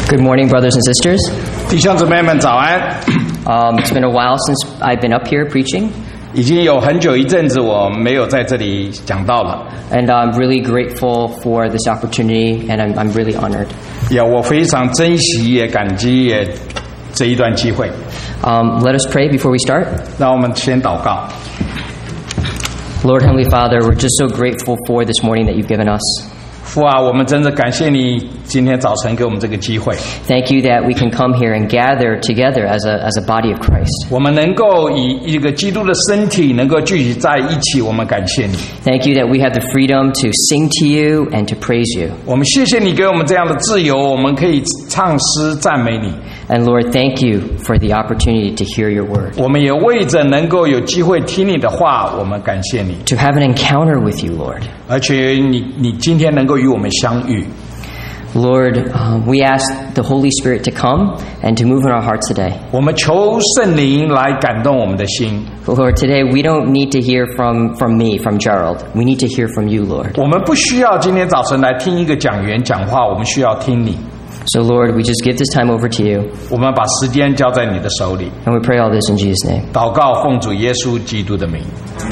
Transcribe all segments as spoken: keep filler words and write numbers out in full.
Good morning, brothers and sisters. 弟兄姊妹们早安。 Um, it's been a while since I've been up here preaching. 已经有很久一阵子我没有在这里讲道了。 And I'm really grateful for this opportunity, and I'm, I'm really honored. 也我非常珍惜也感激也这一段机会。 Um, let us pray before we start. 让我们先祷告。 Lord Heavenly Father, we're just so grateful for this morning that you've given us. 父啊，我们真的感谢你今天早晨给我们这个机会。 Thank you that we can come here and gather together as a, as a body of Christ. 我们能够以一个基督的身体能够聚集在一起，我们感谢你。 Thank you that we have the freedom to sing to you and to praise you. 我们谢谢你给我们这样的自由，我们可以唱诗赞美你。 And Lord, thank you for the opportunity to hear your word. 我们也为着能够有机会听你的话，我们感谢你。 To have an encounter with you, Lord. 而且你你今天能够与我们相遇。 Lord, um, we ask the Holy Spirit to come and to move in our hearts today. 我们求圣灵来感动我们的心。 Lord, today we don't need to hear from, from me, from Gerald. We need to hear from you, Lord. 我们不需要今天早晨来听一个讲员讲话，我们需要听你。 So, Lord, we just give this time over to you. 我们把时间交在你的手里。 And we pray all this in Jesus' name. 祷告奉主耶稣基督的名。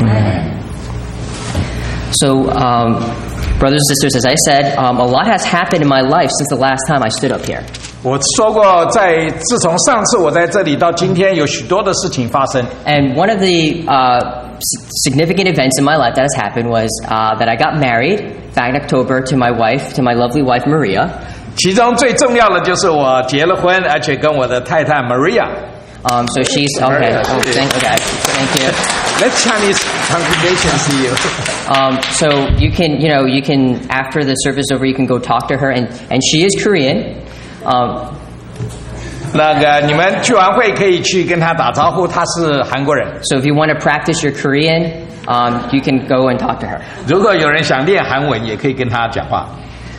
So, um, brothers and sisters, as I said, um, a lot has happened in my life since the last time I stood up here. 我说过，在自从上次我在这里到今天，有许多的事情发生。 And one of the uh, s- significant events in my life that has happened was uh, that I got married back in October to my wife, to my lovely wife, Maria. 其中最重要的就是我结了婚，而且跟我的太太 Maria。 Um, so she's okay. Oh, thank, okay, thank you. Let Chinese congregation see you. Um, so you can, you know, you can after the service over, you can go talk to her, and and she is Korean. Um, 那个你们聚完会可以去跟她打招呼，她是韩国人。 so if you want to practice your Korean, um, you can go and talk to her. 如果有人想练韩文，也可以跟她讲话。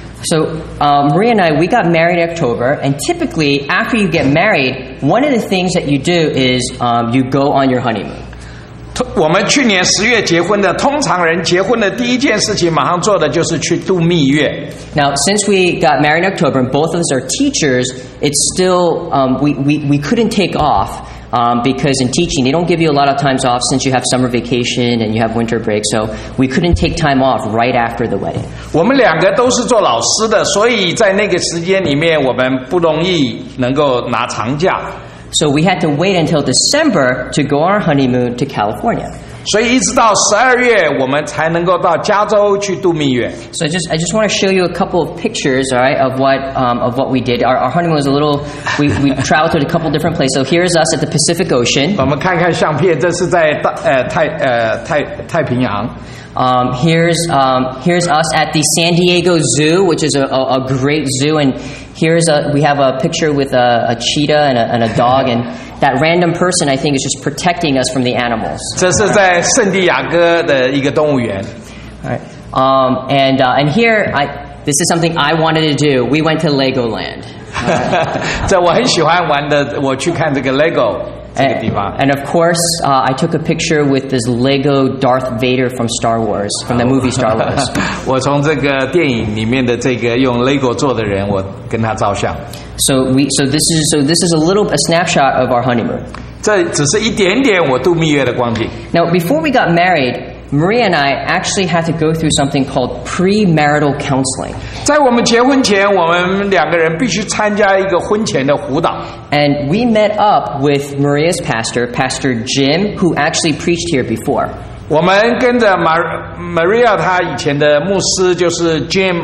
So um, Maria and I, we got married in October, and typically after you get married, one of the things that you do is um, you go on your honeymoon. 我们去年十月结婚的，通常人结婚的第一件事情，马上做的就是去度蜜月。 Now, since we got married in October, and both of us are teachers, it's still um, we, we we couldn't take off. Um, because in teaching, they don't give you a lot of times off since you have summer vacation and you have winter break. So we couldn't take time off right after the wedding. 我们两个都是做老师的，所以在那个时间里面，我们不容易能够拿长假。 So we had to wait until December to go on our honeymoon to California. 所以一直到十二月，我们才能够到加州去度蜜月。 So I just I just want to show you a couple of pictures, all right, of what um, of what we did. Our, our honeymoon was a little. We we traveled to a couple different places. So here's us at the Pacific Ocean. 我们看看相片，这是在大呃太呃太太平洋。 Um, here's um, here's us at the San Diego Zoo, which is a, a, a great zoo, and here's a we have a picture with a, a cheetah and a, and a dog, and that random person I think is just protecting us from the animals. 这是在圣地亚哥的一个动物园。 All right. Um, and uh, and here I this is something I wanted to do. We went to Legoland. 这我很喜欢玩的，我去看这个 Lego 这个地方。 And, and of course, uh, I took a picture with this Lego Darth Vader from Star Wars, from the movie Star Wars. 我从这个电影里面的这个用 Lego 做的人，我跟他照相。 So we, so this is, so this is a little a snapshot of our honeymoon. 这只是一点点我度蜜月的光景。 Now, before we got married, Maria and I actually had to go through something called premarital counseling. 在我们结婚前，我们两个人必须参加一个婚前的辅导。 And we met up with Maria's pastor, Pastor Jim, who actually preached here before. 我们跟着 Maria 她以前的牧师就是 Jim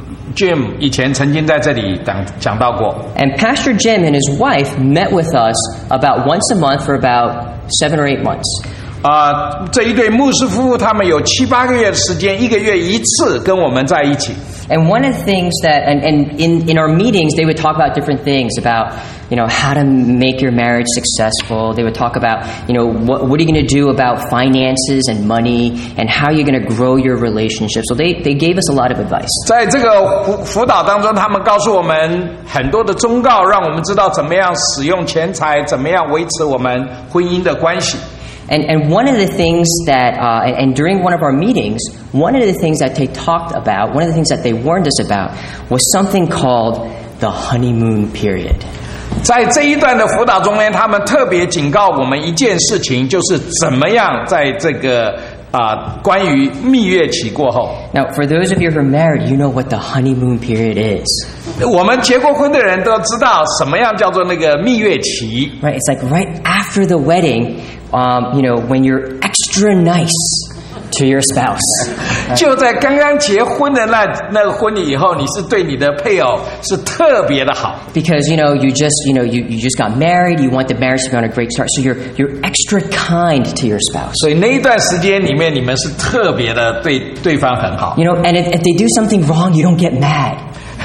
Jim 以前曾经在这里讲讲到过。 And Pastor Jim and his wife met with us about once a month for about seven or eight months. 啊、这一对牧师夫妇他们有七八个月的时间，一个月一次跟我们在一起。 And one of the things that, and, and in, in our meetings, they would talk about different things about, you know, how to make your marriage successful. They would talk about, you know, what, what are you going to do about finances and money and how you're going to grow your relationship. So they, they gave us a lot of advice. 在这个辅辅导当中，他们告诉我们很多的忠告，让我们知道怎么样使用钱财，怎么样维持我们婚姻的关系。 And, and one of the things that, uh, and, and during one of our meetings, one of the things that they talked about, one of the things that they warned us about was something called the honeymoon period. 在这一段的辅导中呢，他们特别警告我们一件事情，就是怎么样在这个啊、关于蜜月期过后。 Now, for those of you who are married, you know what the honeymoon period is. 我们结过婚的人都知道什么样叫做那个蜜月期。 Right? It's like right after the wedding, um, you know, when you're extra nice to your spouse. 就在刚刚结婚的那那个婚礼以后，你是对你的配偶是特别的好。 Because, you know, you just, you know, you, you just got married, you want the marriage to be on a great start, so you're, you're extra kind to your spouse. 所以那一段时间里面，你们是特别的对对方很好。 You know, and if, if they do something wrong, you don't get mad.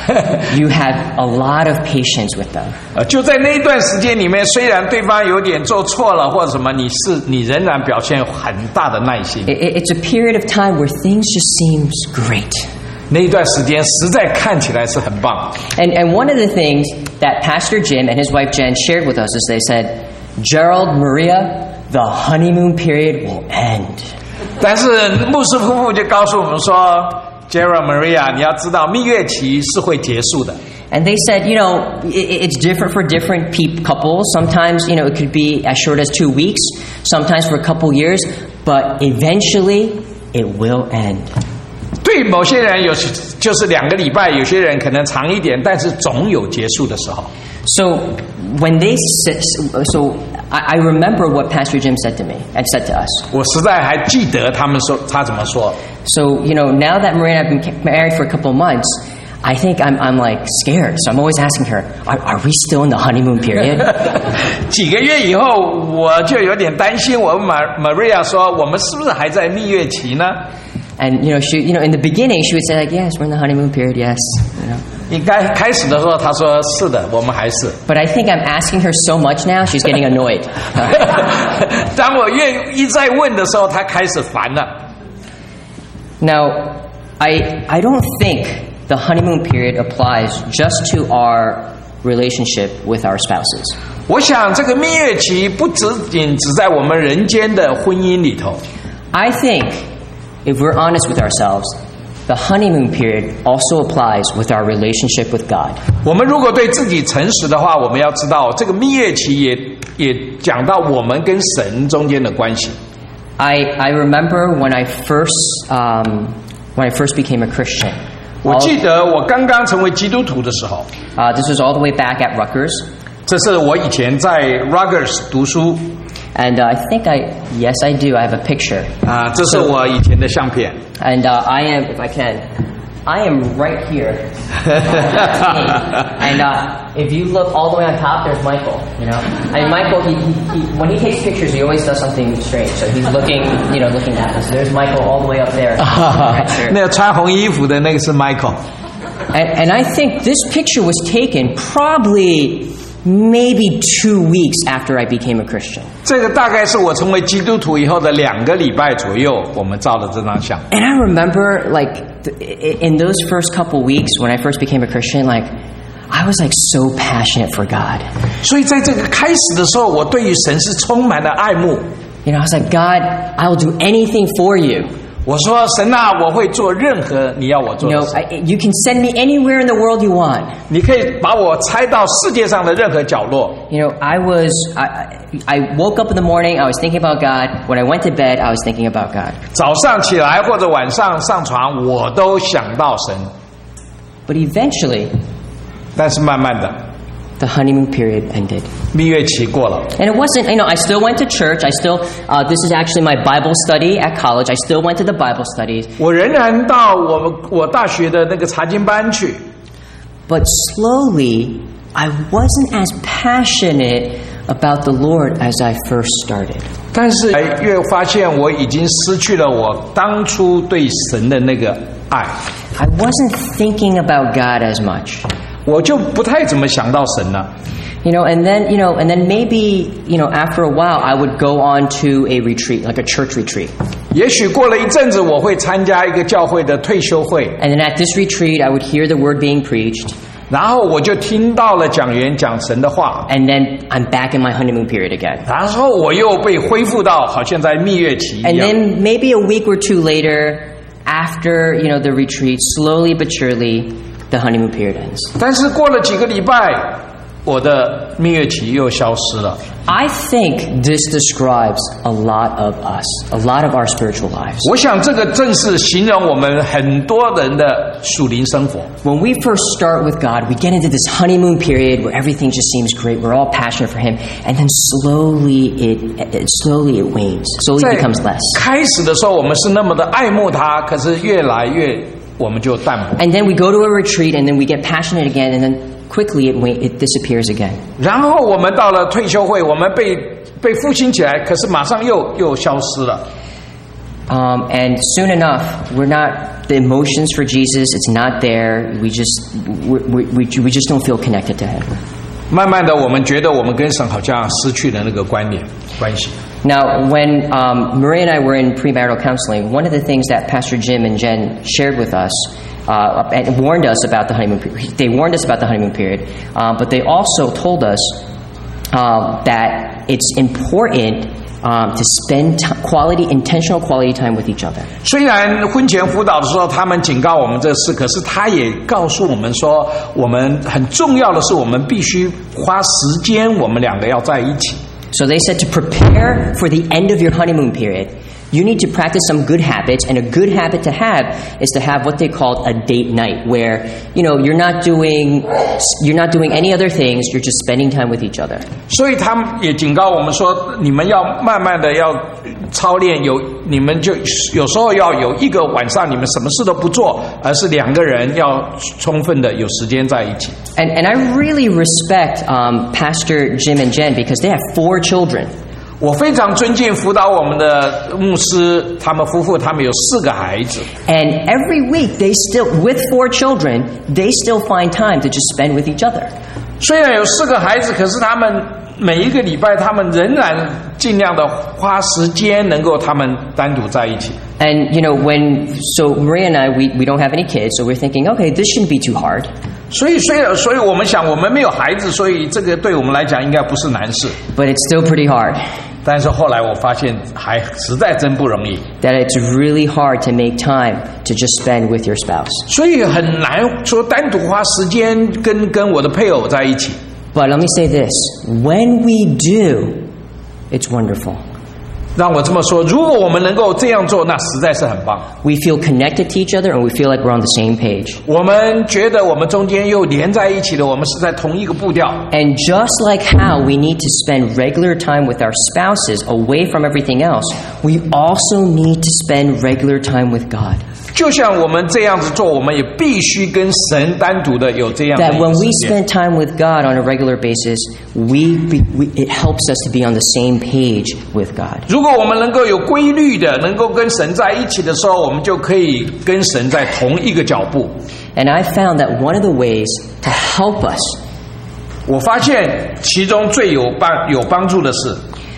You have a lot of patience with them. 呃，就在那一段时间里面，虽然对方有点做错了或者什么，你是你仍然表现很大的耐心。 It, it's a period of time where things just seems great. 那一段时间实在看起来是很棒。 And, and one of the things that Pastor Jim and his wife Jen shared with us is they said, Gerald, Maria, the honeymoon period will end. 但是牧师夫妇就告诉我们说 ，Gerald Maria， 你要知道蜜月期是会结束的。 And they said, you know, it, it's different for different pe- couples. Sometimes, you know, it could be as short as two weeks, sometimes for a couple years, but eventually it will end. 对某些人有就是两个礼拜，有些人可能长一点，但是总有结束的时候。 So when they said, so I, I remember what Pastor Jim said to me and said to us. 我实在还记得他们说他怎么说。 So, you know, now that Maria and I have been married for a couple of months, I think I'm, I'm like scared. So I'm always asking her, are, are we still in the honeymoon period? 几个月以后，我就有点担心。我问 Maria 说：“我们是不是还在蜜月期呢？” And, you know, she, you know, in the beginning, she would say like, yes, we're in the honeymoon period, yes. You know. 应该开始的时候，她说：“是的，我们还是。” But I think I'm asking her so much now, she's getting annoyed. 当我越一再问的时候，她开始烦了。 Now, I, I don't think the honeymoon period applies just to our relationship with our spouses. 我想这个蜜月期不只仅只在我们人间的婚姻里头。 I think, if we're honest with ourselves, the honeymoon period also applies with our relationship with God. 我们如果对自己诚实的话，我们要知道这个蜜月期也也讲到我们跟神中间的关系。 I, I remember when I first um, when I first became a Christian. 我记得我刚刚成为基督徒的时候， Uh, this was all the way back at Rutgers. 这是我以前在 Rutgers 读书 And uh, I think I, yes, I do. I have a picture. 啊，这是我以前的相片。 And uh, I am, if I can, I am right here. And uh, if you look all the way on top, there's Michael. You know, I mean, Michael, he, he, he, when he takes pictures, he always does something strange. So he's looking, you know, looking at us. There's Michael all the way up there. Right here. 那个穿红衣服的那个是 Michael。 And, and I think this picture was taken probably maybe two weeks after I became a Christian. 这个大概是我成为基督徒以后的两个礼拜左右，我们照的这张相。 And I remember, like, th- in those first couple weeks when I first became a Christian, like, I was like so passionate for God. 所以在这个开始的时候，我对于神是充满了爱慕。 You know, I was like, God, I will do anything for you. 我说神啊，我会做任何你要我做 You 的 know, 事。 I, you can send me anywhere in the world you want. 你可以把我拆到世界上的任何角落。 You know, I was, I, I woke up in the morning, I was thinking about God. When I went to bed, I was thinking about God. 早上起来或者晚上上床，我都想到神。 But eventually, 但是慢慢的， the honeymoon period ended. 蜜月期过了。 And it wasn't, you know, I still went to church. I still, uh, this is actually my Bible study at college. I still went to the Bible studies. 我仍然到我们我大学的那个查经班去。 But slowly, I wasn't as passionate about the Lord as I first started. 但是越发现我已经失去了我当初对神的那个爱， I wasn't thinking about God as much. 我就不太怎么想到神了。 You know, and then, you know, and then maybe, you know, after a while, I would go on to a retreat, like a church retreat. 也许过了一阵子，我会参加一个教会的退休会， And then at this retreat, I would hear the word being preached. 然后我就听到了讲员讲神的话， And then I'm back in my honeymoon period again. 然后我又被恢复到好像在蜜月期一 And 样。 then maybe a week or two later, after, you know, the retreat, slowly but surely, the honeymoon period ends. 但是过了几个礼拜，我的蜜月期又消失了。 I think this describes a lot of us, a lot of our spiritual lives. 我想这个正是形容我们很多人的属灵生活。 When we first start with God, we get into this honeymoon period where everything just seems great. We're all passionate for Him, and then slowly it, it slowly it wanes, slowly 在 becomes less. 开始的时候，我们是那么的爱慕他，可是越来越我们就淡薄。 And then we go to a retreat, and then we get passionate again, and then quickly it wa- it disappears again. 然后我们到了退休会，我们被被复兴起来，可是马上又又消失了。 Um, and soon enough, we're not the emotions for Jesus. It's not there. We just we, we, we we just don't feel connected to Him. 慢慢的，我们觉得我们跟神好像失去了那个关联关系。 Now, when um, Maria and I were in premarital counseling, one of the things that Pastor Jim and Jen shared with us uh, and warned us about the honeymoon period, they warned us about the honeymoon period, uh, but they also told us uh, that it's important um, to spend t- quality, intentional quality time with each other. 虽然婚前辅导的时候，他们警告我们这事，可是他也告诉我们说，我们很重要的是，我们必须花时间，我们两个要在一起。 So they said to prepare for the end of your honeymoon period, you need to practice some good habits, and a good habit to have is to have what they called a date night, where you know you're not doing you're not doing any other things, you're just spending time with each other. 所以他们也警告我们说，你们要慢慢的要操练，有你们就有时候要有一个晚上，你们什么事都不做，而是两个人要充分的有时间在一起。 And and I really respect um, Pastor Jim and Jen because they have four children. 我非常尊敬辅导我们的牧师，他们夫妇他们有四个孩子。 And every week they still, with four children, they still find time to just spend with each other. 虽然有四个孩子，可是他们每一个礼拜，他们仍然尽量的花时间，能够他们单独在一起。 And you know, when so Maria and I, we, we don't have any kids, so we're thinking, okay, this shouldn't be too hard. 所以，虽然，所以我们想，我们没有孩子，所以这个对我们来讲应该不是难事。 But it's still pretty hard. 但是后来我发现，还实在真不容易。 That it's really hard to make time to just spend with your spouse. 所以很难说单独花时间跟跟我的配偶在一起。 But let me say this: when we do, it's wonderful. 让我这么说，如果我们能够这样做，那实在是很棒。 We feel connected to each other, and we feel like we're on the same page. 我们觉得我们中间又连在一起了，我们是在同一个步调。 And just like how we need to spend regular time with our spouses away from everything else, we also need to spend regular time with God. 就像我们这样子做，我们也必须跟神单独的有这样的 That 一 when 个 we 时间。 spend time with God on a regular basis, we, be, we it helps us to be on the same page with God. 如果我们能够有规律的，能够跟神在一起的时候，我们就可以跟神在同一个脚步。 And I found that one of the ways to help us 我发现其中最有帮有帮助的是，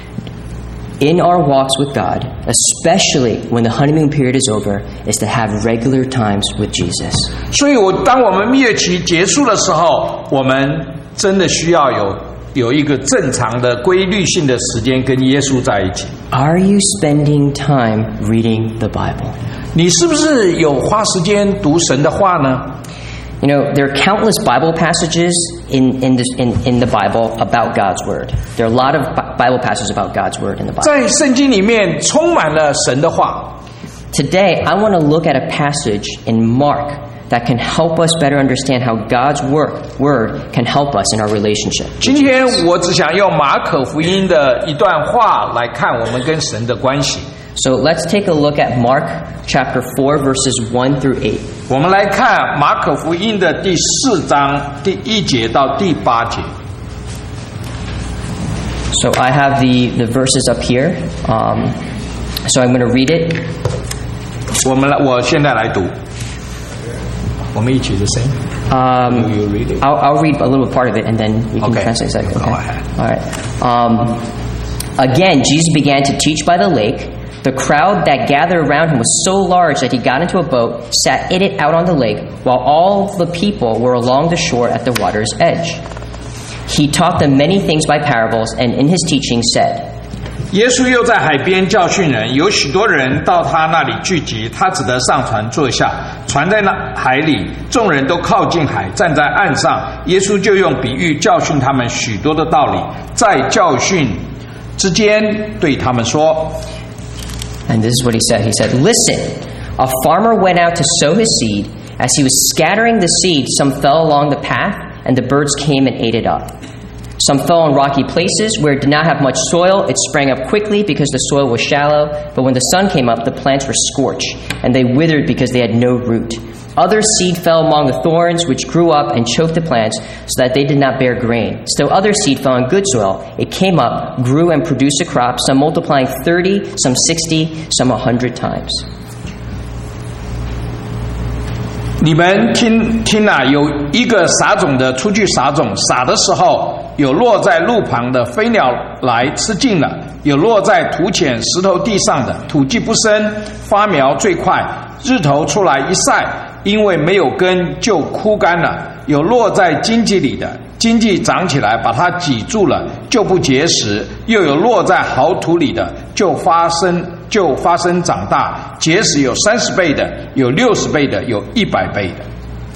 in our walks with God, especially when the honeymoon period is over, is to have regular times with Jesus. 所以我当我们蜜月期结束的时候，我们真的需要有有一个正常的规律性的时间跟耶稣在一起。 Are you spending time reading the Bible? 你是不是有花时间读神的话呢？ You know, there are countless Bible passages in, in, this, in, in the Bible about God's Word. There are a lot of Bi- Bible passages about God's Word in the Bible. 在圣经里面充满了神的话。 Today, I want to look at a passage in Mark that can help us better understand how God's word, word can help us in our relationship. 今天我只想用马可福音的一段话来看我们跟神的关系。 So let's take a look at Mark chapter four, verses one through eight. 我们来看马可福音的第四章第一节到第八节。 So I have the, the verses up here. Um, so I'm going to read it. 我们来，我现在来读。我们一起的声音。 Um, You- you read it? I'll, I'll read a little part of it and then we can Okay. translate it. Go Okay. ahead. All right. Um, again, Jesus began to teach by the lake. The crowd that gathered around him was so large that he got into a boat, sat in it out on the lake, while all the people were along the shore at the water's edge. He taught them many things by parables, and in his teaching said, 耶稣又在海边教训人，有许多人到他那里聚集，他只得上船坐下，船在那海里，众人都靠近海，站在岸上。耶稣就用比喻教训他们许多的道理，在教训之间对他们说。 And this is what he said. He said, "Listen, a farmer went out to sow his seed. As he was scattering the seed, some fell along the path, and the birds came and ate it up. Some fell on rocky places where it did not have much soil. It sprang up quickly because the soil was shallow. But when the sun came up, the plants were scorched, and they withered because they had no root. Other seed fell among the thorns, which grew up and choked the plants, so that they did not bear grain. Still other seed fell on good soil. It came up, grew, and produced a crop, some multiplying thirty, some sixty, some a hundred times." 你们听听啊，有一个撒种的出去撒种，撒的时候，有落在路旁的，飞鸟来吃尽了；有落在土浅石头地上的，土既不深，发苗最快，日头出来一晒，因为没有根就枯干了；有落在荆棘里的，荆棘长起来把它挤住了，就不结实；又有落在好土里的，就发生就发生长大，结实有三十倍的，有六十倍的，有一百倍的。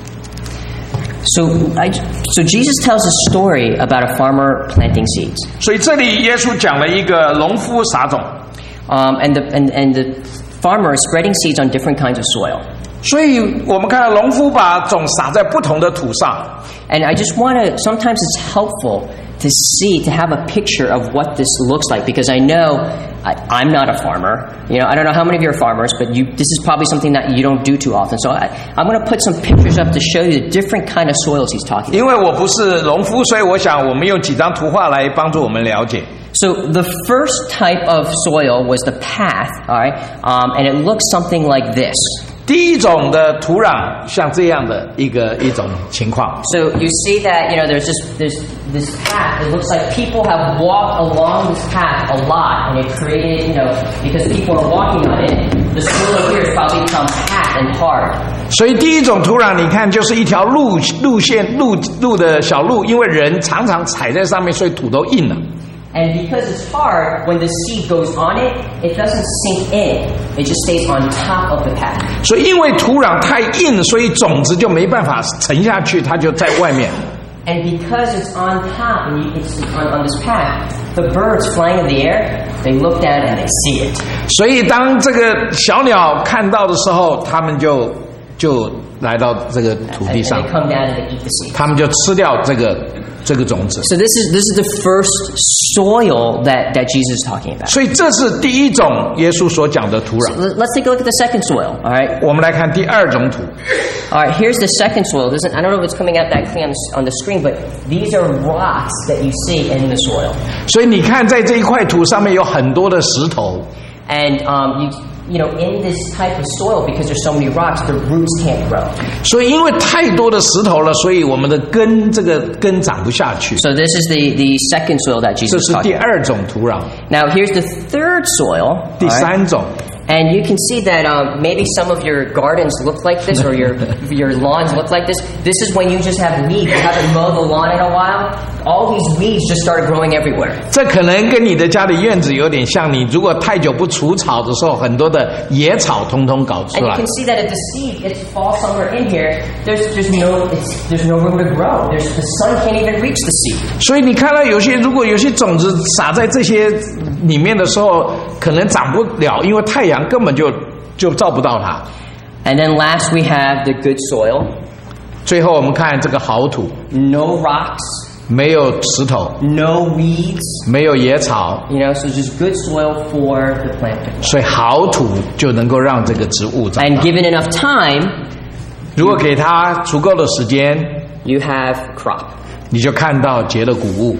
So, I, so Jesus tells a story about a farmer planting seeds. 所以这里耶稣讲了一个农夫撒种。 Um, and, the, and, and the farmer is spreading seeds on different kinds of soil. 所以我们看到农夫把种撒在不同的土上。 And I just want to, sometimes it's helpful to see, to have a picture of what this looks like, because I know I, I'm not a farmer. You know, I don't know how many of you are farmers, but you, this is probably something that you don't do too often. So I, I'm going to put some pictures up to show you the different kind of soils he's talking about. 因为我不是农夫，所以我想我们用几张图画来帮助我们了解。 So the first type of soil was the path, all right, um, and it looks something like this. 第一种的土壤像这样的一个一种情况。 So you see that, you know, there's this there's this path. It looks like people have walked along this path a lot, and it created, you know, because people are walking on it. The soil here has probably become packed and hard. 所以第一种土壤，你看就是一条路路线路路的小路，因为人常常踩在上面，所以土都硬了。 And because it's hard, when the seed goes on it, it doesn't sink in. It just stays on top of the path. 所以因为土壤太硬，所以种子就没办法沉下去，它就在外面。 And because it's on top and you, it's on, on this path, the birds flying in the air, they look down and they see it. 所以当这个小鸟看到的时候，它们就就来到这个土地上， and, and they come down and they eat the seed. 它们就吃掉这个这个种子。 So this is this is the first soil that, that Jesus is talking about. 所以这是第一种耶稣所讲的土壤。 So let's take a look at the second soil. All right. 我们来看第二种土。 All right. Here's the second soil. This is, I don't know if it's coming out that clear on the, on the screen, but these are rocks that you see in the soil. 所以你看，在这一块土上面有很多的石头。 And um, you. You know, in this type of soil, because there's so many rocks, the roots can't grow. 所以因为太多的石头了，所以我们的根这个根长不下去。 So this is the the second soil that Jesus 这是 talked 第 about. 二种土壤。 Now here's the third soil. 第三种。 And you can see that um, maybe some of your gardens look like this, or your your lawns look like this. This is when you just have weeds. You haven't mowed the lawn in a while. All these weeds just started growing everywhere. 这可能跟你的家里院子有点像，你如果太久不除草的时候，很多的野草通通搞出 And you 来。 can see that if the seed it falls somewhere in here, there's there's no it's, there's no room to grow. There's the sun can't even reach the seed. 所以你看到有些，如果有些种子撒在这些里面的时候，可能长不了，因为太阳根本就就照不到它。 And then last we have the good soil. 最后我们看这个好土， No rocks, 没有石头， no weeds. 没有野草， You know, so it's just good soil for the plant to grow. 所以好土就能够让这个植物长 And 大。 given enough time, 如果给它足够的时间， you have crop. 你就看到结了谷物。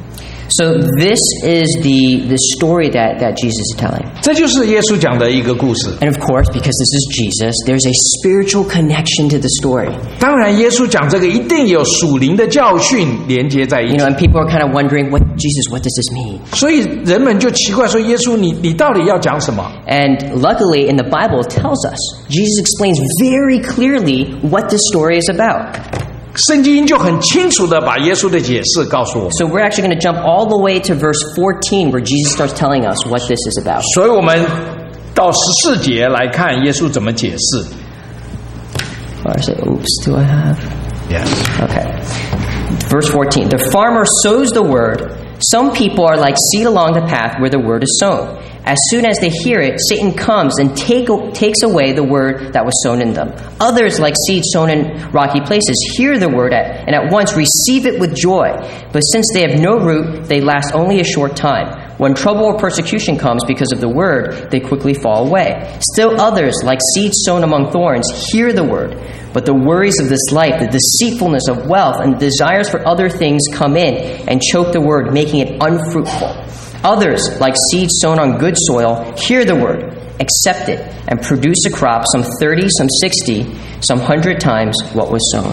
So this is the the story that, that Jesus is telling. 这就是耶稣讲的一个故事。 And of course, because this is Jesus, there's a spiritual connection to the story. 当然，耶稣讲这个一定有属灵的教训连接在一 You 起。 know, and people are kind of wondering, what Jesus, what does this mean? 所以人们就奇怪说：“耶稣，你你到底要讲什么 And luckily, in the Bible, it tells us. Jesus explains very clearly what this story is about.？” 圣经就很清楚的把耶稣的解释告诉我们。 So we're actually going to jump all the way to verse fourteen, where Jesus starts telling us what this is about. 所以我们到十四节来看耶稣怎么解释。 Or I say, oops, do I have? Yes. Okay. Verse fourteen. The farmer sows the word. Some people are like seed along the path where the word is sown. As soon as they hear it, Satan comes and take, takes away the word that was sown in them. Others, like seed sown in rocky places, hear the word at, and at once receive it with joy. But since they have no root, they last only a short time. When trouble or persecution comes because of the word, they quickly fall away. Still others, like seed sown among thorns, hear the word. But the worries of this life, the deceitfulness of wealth, and the desires for other things come in and choke the word, making it unfruitful. Others, like seeds sown on good soil, hear the word, accept it, and produce a crop, some thirty, some sixty, some hundred times what was sown.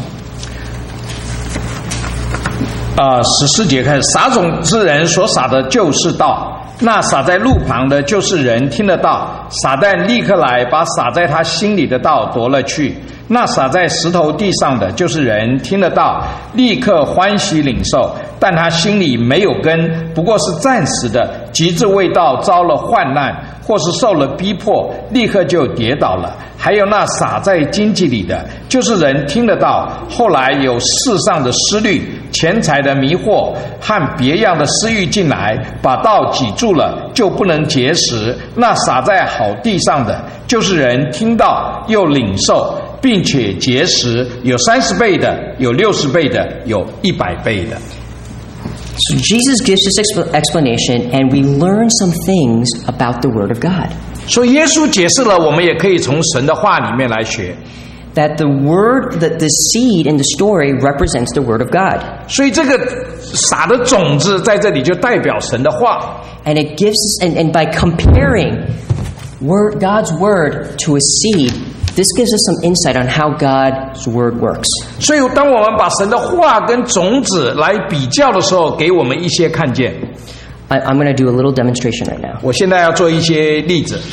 呃，十四节开始，撒种之人所撒的就是道，那撒在路旁的就是人听得到，撒旦立刻来把撒在他心里的道夺了去。那撒在石头地上的就是人听得到，立刻欢喜领受，但他心里没有根，不过是暂时的，及至未到遭了患难，或是受了逼迫，立刻就跌倒了。还有那撒在荆棘里的，就是人听得到，后来有世上的思虑、钱财的迷惑和别样的私欲进来，把道挤住了，就不能结实。那撒在好地上的，就是人听到又领受，并且结实，有三十倍的，有六十倍的，有一百倍的。 So Jesus gives this expl- explanation, and we learn some things about the Word of God. 所以耶稣解释了，我们也可以从神的话里面来学。 That the word, that the seed in the story represents the Word of God. 所以这个撒的种子在这里就代表神的话。 And it gives us, and, and by comparing word, God's Word to a seed, this gives us some insight on how God's Word works. 所以当我们把神的话跟种子来比较的时候，给我们一些看见。 I, I'm going to do a little demonstration right now. 我现在要做一些例子。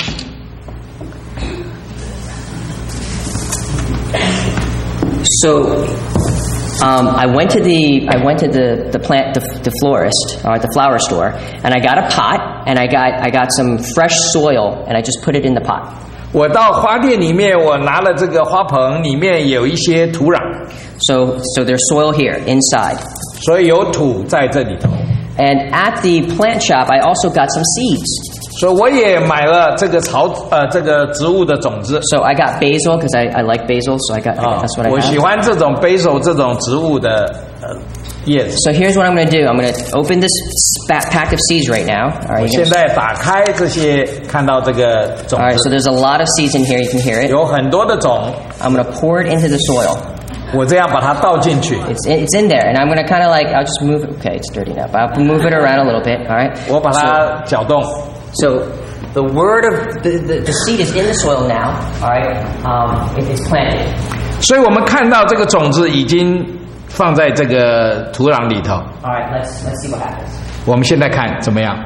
So, um, I went to the I went to the the plant the, the florist or the flower store, and I got a pot, and I got I got some fresh soil, and I just put it in the pot. 我到花店里面，我拿了这个花盆，里面有一些土壤， So so there's soil here inside. 所以有土在这里头。 And at the plant shop, I also got some seeds. 所以我也买了这个草呃这个植物的种子。 So I got basil because I, I like basil, so I got, I got that's what I 我喜 got. 欢这种 basil 这种植物的呃叶子。 So here's what I'm going to do. I'm going to open this spa- pack of seeds right now. All 我 right, 现 you 在打开这些，看到这个种 all right. So 子， there's a lot of seeds in here. You can hear it. 有很多的种， I'm going to pour it into the soil. 我这样把它倒进去， It's it's in there, and I'm going to kind of like I'll just move it. Okay, it's dirty now, but I'll move it around a little bit. All right. 我把它搅动。 So the word of the, the, the seed is in the soil now. All right. Um, it, it's planted. 所以我们看到这个种子已经放在这个土壤里头。 All right. Let's let's see what happens. 我们现在看怎么样？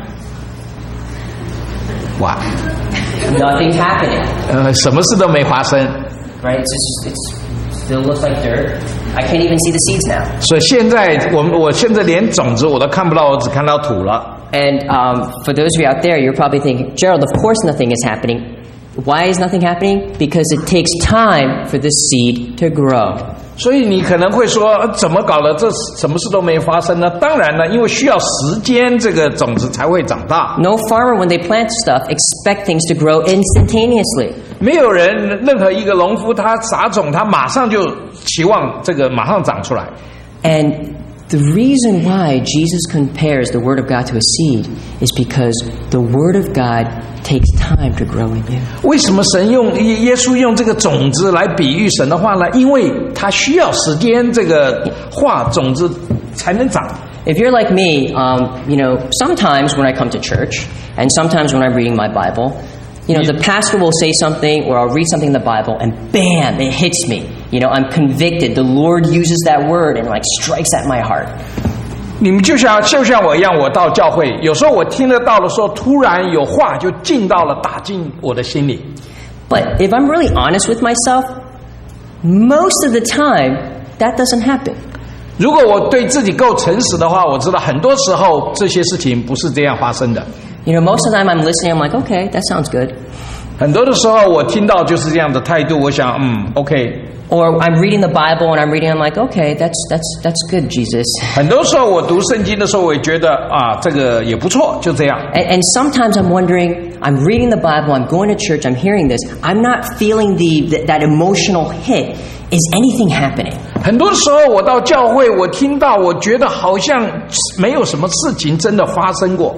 哇， Nothing's happening. 呃，什么事都没发生。 Right. It's just it's still looks like dirt. I can't even see the seeds now. 所以现在我们我现在连种子我都看不到，我只看到土了。 And um, for those of you out there, you're probably thinking, Gerald, of course nothing is happening. Why is nothing happening? Because it takes time for this seed to grow. 所以你可能会说，呃怎么搞的？这什么事都没发生呢？当然了，因为需要时间，这个种子才会长大。 No farmer, when they plant stuff, expect things to grow instantaneously. 没有人，任何一个农夫，他撒种，他马上就期望这个马上长出来。 And the reason why Jesus compares the Word of God to a seed is because the Word of God takes time to grow in you. 为什么神用耶耶稣用这个种子来比喻神的话呢？因为他需要时间，这个话种子才能长。 If you're like me, um, you know, sometimes when I come to church, and sometimes when I'm reading my Bible, you know, the pastor will say something, or I'll read something in the Bible, and bam, it hits me. You know, I'm convicted. The Lord uses that word and like strikes at my heart. 你们就像就像我一样，我到教会，有时候我听得到的时候，突然有话就进到了，打进我的心里。 But if I'm really honest with myself, most of the time, that doesn't happen. 如果我对自己够诚实的话，我知道很多时候这些事情不是这样发生的。 You know, most of the time I'm listening, I'm like, okay, that sounds good. 很多的时候我听到就是这样的态度，我想，嗯 ，OK。Or I'm reading the Bible and I'm reading, I'm like, okay, that's that's that's good, Jesus. 很多时候我读圣经的时候，我也觉得啊，这个也不错，就这样。 And, and sometimes I'm wondering, I'm reading the Bible, I'm going to church, I'm hearing this, I'm not feeling the that emotional hit. Is anything happening? 很多时候我到教会，我听到，我觉得好像没有什么事情真的发生过。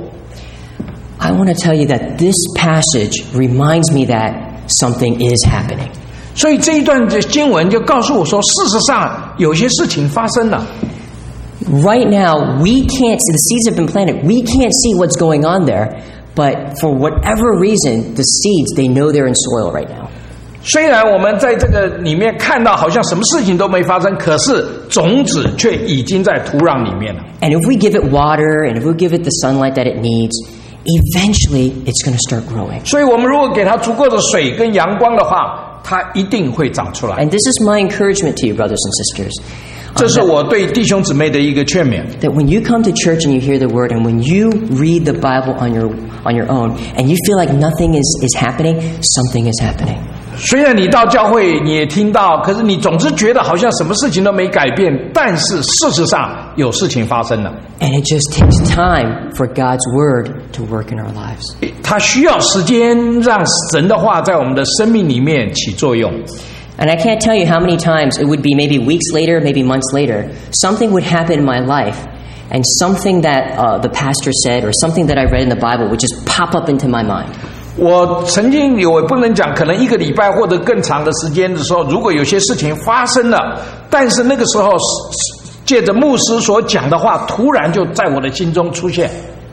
I want to tell you that this passage reminds me that something is happening. 所以这一段的经文就告诉我说，事实上有些事情发生了。 Right now, we can't see, the seeds have been planted. We can't see what's going on there, but for whatever reason, the seeds, they know they're in soil right now. 虽然我们在这个里面看到好像什么事情都没发生，可是种子却已经在土壤里面了。 And if we give it water, and if we give it the sunlight that it needs, eventually it's going to start growing. 所以我们如果给它足够的水跟阳光的话，它一定会长出来。 And this is my encouragement to you, brothers and sisters. 这是我对弟兄姊妹的一个劝勉。 That when you come to church and you hear the word, and when you read the Bible on your on your own, and you feel like nothing is is happening, something is happening. 虽然你到教会你也听到，可是你总是觉得好像什么事情都没改变，但是事实上有事情发生了。 And it just takes time for God's word to work in our lives. 它需要时间让神的话在我们的生命里面起作用。 And I can't tell you how many times it would be maybe weeks later, maybe months later, something would happen in my life, and something that uh, the pastor said or something that I read in the Bible would just pop up into my mind. 我曾经有，我不能讲，可能一个礼拜或者更长的时间的时候，如果有些事情发生了，但是那个时候借着牧师所讲的话，突然就在我的心中出现。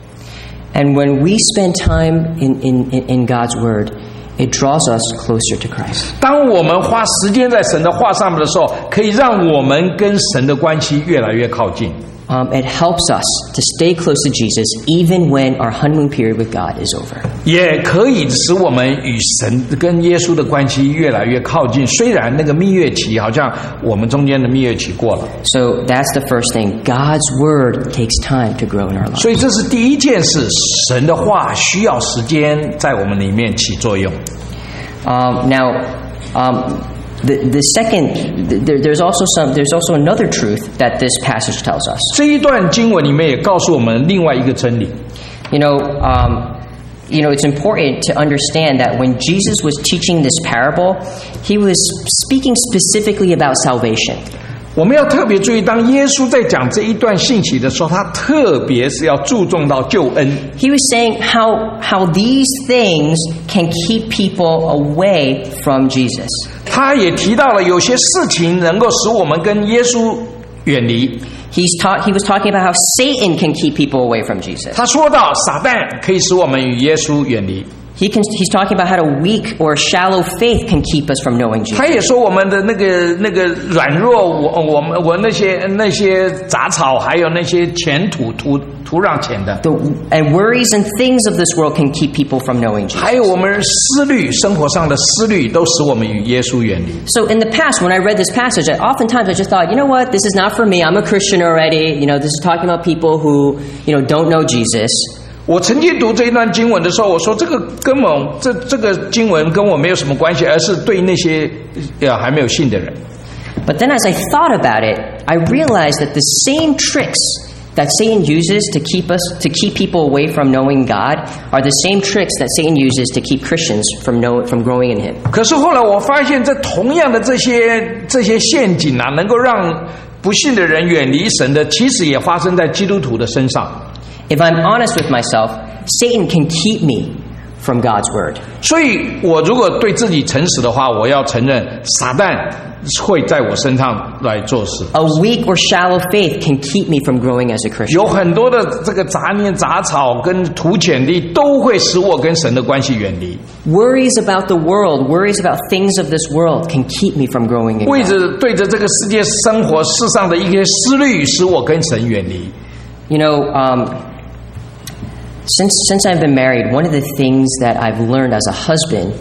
And when we spend time in, in, in God's Word, it draws us closer to Christ. 当我们花时间在神的话上面的时候，可以让我们跟神的关系越来越靠近。 Um, it helps us to stay close to Jesus even when our honeymoon period with God is over. 也可以使我们与神跟耶稣的关系越来越靠近。虽然那个蜜月期好像我们中间的蜜月期过了。 So that's the first thing. God's word takes time to grow in our lives. 所以这是第一件事，神的话需要时间在我们里面起作用。 Um, now, um, The, the second, there, there's also some, there's also another truth that this passage tells us. 这一段经文里面也告诉我们另外一个真理。 You know, um, you know, it's important to understand that when Jesus was teaching this parable, he was speaking specifically about salvation. 我们要特别注意，当耶稣在讲这一段信息的时候，他特别是要注重到救恩。 He was saying how how these things can keep people away from Jesus. 他也提到了有些事情能够使我们跟耶稣远离。 He's taught, he was talking about how Satan can keep people away from Jesus. 他说到撒旦可以使我们与耶稣远离。 He can, he's talking about how a weak or shallow faith can keep us from knowing Jesus. 他也说我们的那个那个软弱，我我们我那些那些杂草，还有那些浅土土土壤浅的。 The, and worries and things of this world can keep people from knowing Jesus. 还有我们思虑，生活上的思虑，都使我们与耶稣远离。 So in the past, when I read this passage, I, oftentimes I just thought, you know what, this is not for me. I'm a Christian already. You know, this is talking about people who, you know, don't know Jesus. 我曾经读这一段经文的时候，我说这个根本这这个经文跟我没有什么关系，而是对那些呃还没有信的人。 But then as I thought about it, I realized that the same tricks that Satan uses to keep us to keep people away from knowing God are the same tricks that Satan uses to keep Christians from know from growing in Him. 可是后来我发现，这同样的这些这些陷阱啊，能够让不信的人远离神的，其实也发生在基督徒的身上。 If I'm honest with myself, Satan can keep me from God's word. 所以我如果对自己诚实的话，我要承认撒旦会在我身上来做事。 A weak or shallow faith can keep me from growing as a Christian. 有很多的这个杂念杂草跟土浅地都会使我跟神的关系远离。 Worries about the world, worries about things of this world can keep me from growing in God. 为着对着这个世界生活世上的一些思虑，使我跟神远离。 You know, um, Since since I've been married, one of the things that I've learned as a husband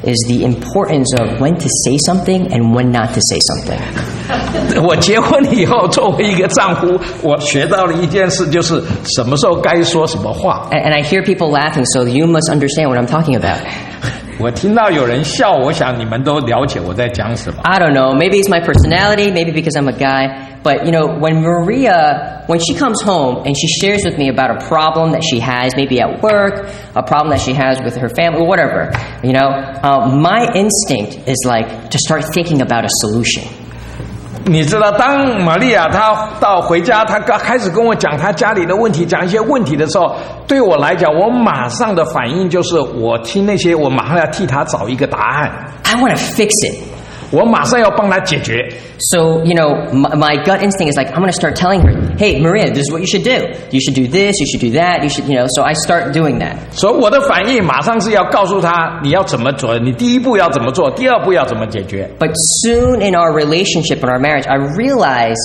is the importance of when to say something and when not to say something. 我结婚以后，作为一个丈夫，我学到了一件事，就是什么时候该说什么话。 And, and I hear people laughing, so you must understand what I'm talking about. 我听到有人笑，我想你们都了解我在讲什么。 I don't know, maybe it's my personality, maybe because I'm a guy, but you know, when Maria, when she comes home and she shares with me about a problem that she has, maybe at work, a problem that she has with her family, whatever, you know, uh, my instinct is like to start thinking about a solution. 你知道，当玛利亚她到回家，她刚开始跟我讲她家里的问题，讲一些问题的时候，对我来讲，我马上的反应就是，我听那些，我马上要替她找一个答案。 I want to fix it. 我马上要帮她解决。 So, you know, my, my gut instinct is like, I'm going to start telling her, hey, Maria, this is what you should do. You should do this, you should do that, you should, you know, so I start doing that. 所以我的反应马上是要告诉她，你要怎么做，你第一步要怎么做，第二步要怎么解决。 But soon in our relationship, in our marriage, I realize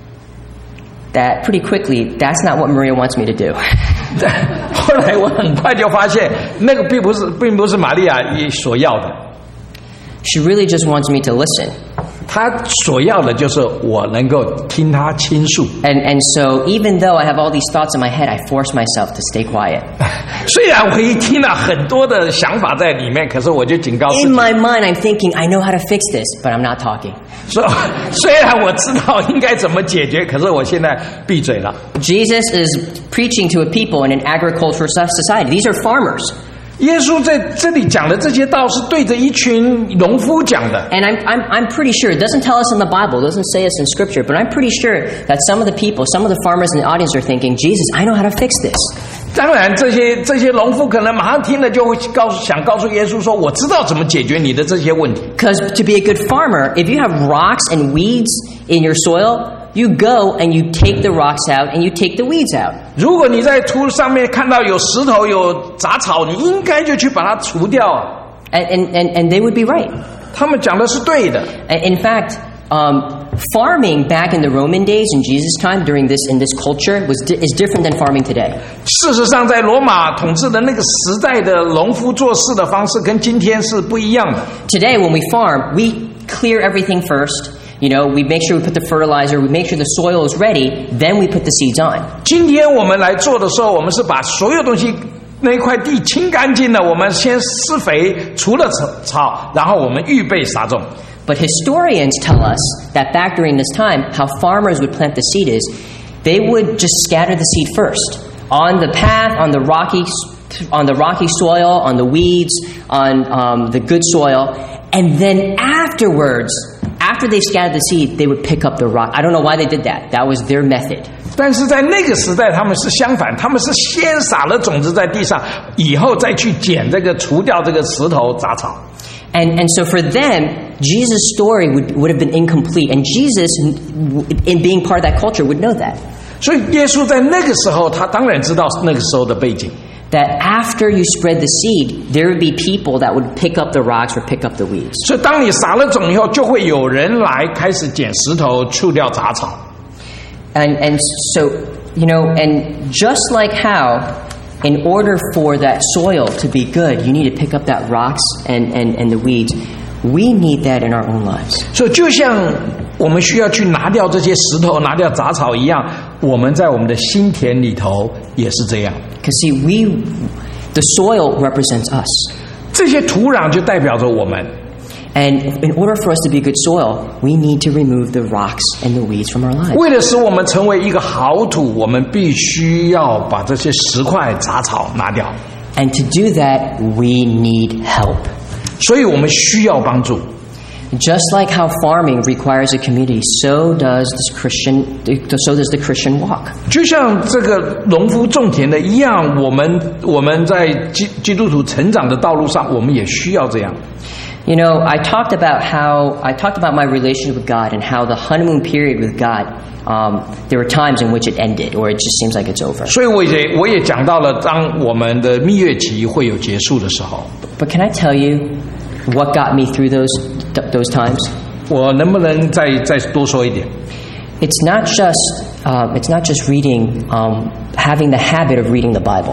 that pretty quickly, that's not what Maria wants me to do. 后来我很快就发现，那个并不是，并不是玛利亚所要的。 She really just wants me to listen. 她所要的就是我能够听她倾诉。 And and so even though I have all these thoughts in my head, I force myself to stay quiet. 虽然我已听了很多的想法在里面，可是我就警告自己。 In my mind, I'm thinking, I know how to fix this, but I'm not talking. 所以虽然我知道应该怎么解决，可是我现在闭嘴了。 Jesus is preaching to a people in an agricultural society. These are farmers. 耶稣在这里讲的这些道是对着一群农夫讲的。 And I'm, I'm, I'm pretty sure, it doesn't tell us in the Bible, it doesn't say us in Scripture, but I'm pretty sure that some of the people, some of the farmers in the audience are thinking, Jesus, I know how to fix this. 当然，这些这些农夫可能马上听了就会告诉想告诉耶稣说，我知道怎么解决你的这些问题。 Because to be a good farmer, if you have rocks and weeds in your soil, you go and you take the rocks out and you take the weeds out. 如果你在土上面看到有石头有杂草，你应该就去把它除掉。 And, and, and, and they would be right. 他们讲的是对的。 In fact, um, farming back in the Roman days in Jesus' time during this in this culture was di- is different than farming today. 事实上，在罗马统治的那个时代的农夫做事的方式跟今天是不一样的。 Today, when we farm, we clear everything first. You know, we make sure we put the fertilizer, we make sure the soil is ready, then we put the seeds on. 今天我们来做的时候，我们是把所有东西那一块地清干净了，我们先施肥，除了草草，然后我们预备撒种。 But historians tell us that back during this time, how farmers would plant the seed is, they would just scatter the seed first on the path, on the rocky, on the rocky soil, on the weeds, on um, the good soil, and then afterwards, after they scattered the seed, they would pick up the rock. I don't know why they did that. That was their method. 但是在那个时代，他们是相反，他们是先撒了种子在地上，以后再去捡这个除掉这个石头杂草。 And and so for them, Jesus' story would would have been incomplete, and Jesus, in being part of that culture, would know that. 所以耶稣在那个时候，他当然知道那个时候的背景。 That after you spread the seed, there would be people that would pick up the rocks or pick up the weeds. 所以当你撒了种以后，就会有人来开始捡石头，除掉杂草。 And and so, you know, and just like how, in order for that soil to be good, you need to pick up that rocks and, and, and the weeds. We need that in our own lives. 所以就像我们需要去拿掉这些石头、拿掉杂草一样，我们在我们的心田里头也是这样。 Because see, we, the soil represents us. 这些土壤就代表着我们。 And in order for us to be good soil, we need to remove the rocks and the weeds from our lives. 为了使我们成为一个好土，我们必须要把这些石块、杂草拿掉。 And to do that, we need help. 所以我们需要帮助。 Just like how farming requires a community, so does this Christian, so does the Christian walk. 就像这个农夫种田的一样，我们我们在基基督徒成长的道路上，我们也需要这样。 You know, I talked about how I talked about my relationship with God and how the honeymoon period with God. Um, there were times in which it ended, or it just seems like it's over. 所以我也我也讲到了，当我们的蜜月期会有结束的时候。 But can I tell you what got me through those those times? 我能不能再再多说一点？ It's not just uh, it's not just reading, um, having the habit of reading the Bible.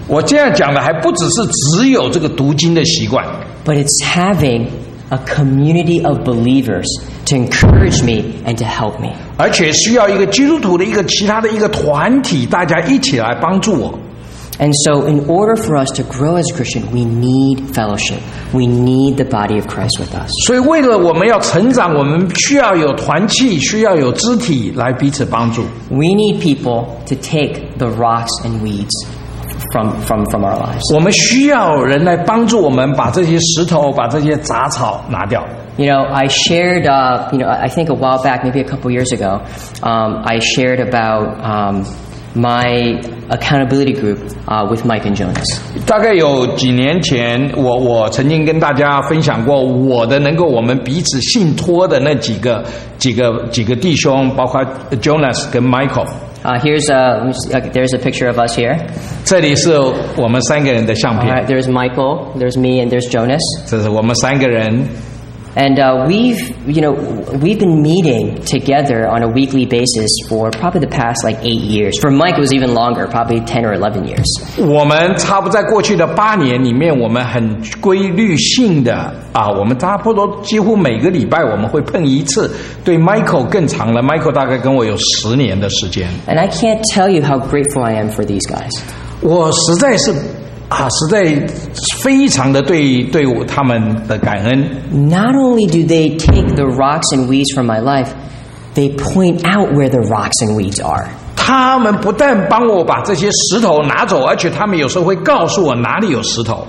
我这样讲的还不只是只有这个读经的习惯， but it's having a community of believers to encourage me and to help me. 而且需要一个基督徒的一个其他的一个团体，大家一起来帮助我。 And so in order for us to grow as a Christian, we need fellowship. We need the body of Christ with us. 所以为了我们要成长，我们需要有团契，需要有肢体来彼此帮助。 We need people to take the rocks and weeds from, from, from our lives. 我们需要人来帮助我们把这些石头、把这些杂草拿掉。 You know, I shared, uh, you know, I think a while back, maybe a couple years ago, um, I shared about um, my accountability group uh, with Mike and Jonas. 大概有几年前，我我曾经跟大家分享过我的能够我们彼此信托的那几个几个几个弟兄，包括 Jonas 跟 Michael。 Uh, here's a, there's a picture of us here. 这里是我们三个人的相 All 片。 right, there's Michael, there's me, and there's Jonas. 这是我们三个人。 And uh, we've, you know, we've been meeting together on a weekly basis for probably the past like eight years. For Mike, it was even longer, probably ten or eleven years. 我们差不多在过去的八年里面，我们很规律性的啊，我们差不多几乎每个礼拜我们会碰一次。对 Michael 更长了 ，Michael 大概跟我有十年的时间。 And I can't tell you how grateful I am for these guys. 我实在是啊，实在非常的对对我他们的感恩。 Not only do they take the rocks and weeds from my life, they point out where the rocks and weeds are. 他们不但帮我把这些石头拿走，而且他们有时候会告诉我哪里有石头。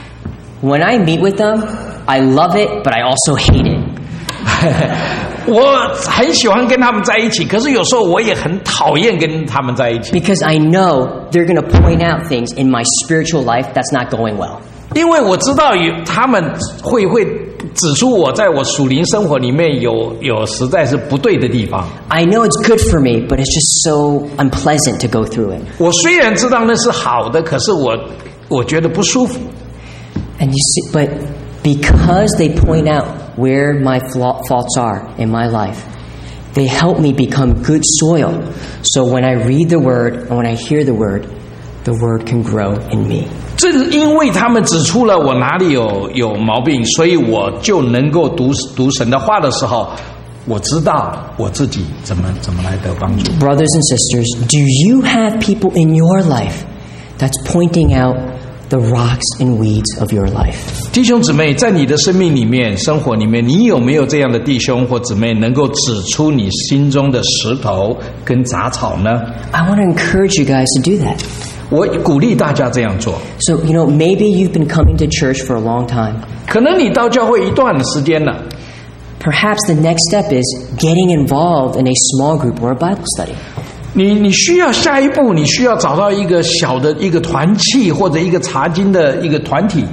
When I meet with them, I love it, but I also hate it. 我很喜欢跟他们在一起，可是有时候我也很讨厌跟他们在一起， Because I know they're going to point out things in my spiritual life that's not going well. 因为我知道有他们会会指出我在我属灵生活里面有有实在是不对的地方。 I know it's good for me, but it's just so unpleasant to go through it. 我虽然知道那是好的，可是我我觉得不舒服。 And you see, but because they point out where my flaw, faults are in my life, they help me become good soil. So when I read the Word and when I hear the Word, the Word can grow in me. 正是因为他们指出了我哪里有有毛病，所以我就能够读读神的话的时候，我知道我自己怎么怎么来得帮助。 Brothers and sisters, do you have people in your life that's pointing out the rocks and weeds of your life? 弟兄姊妹，在你的生命里面、生活里面，你有没有这样的弟兄或姊妹能够指出你心中的石头跟杂草呢？ I want to encourage you guys to do that. 我鼓励大家这样做。 So, you know, maybe you've been coming to church for a long time. 可能你到教会一段的时间了， Perhaps the next step is getting involved in a small group or a Bible study. 你你需要下一步，你需要找到一个小的一个团契或者一个查经的一个团体。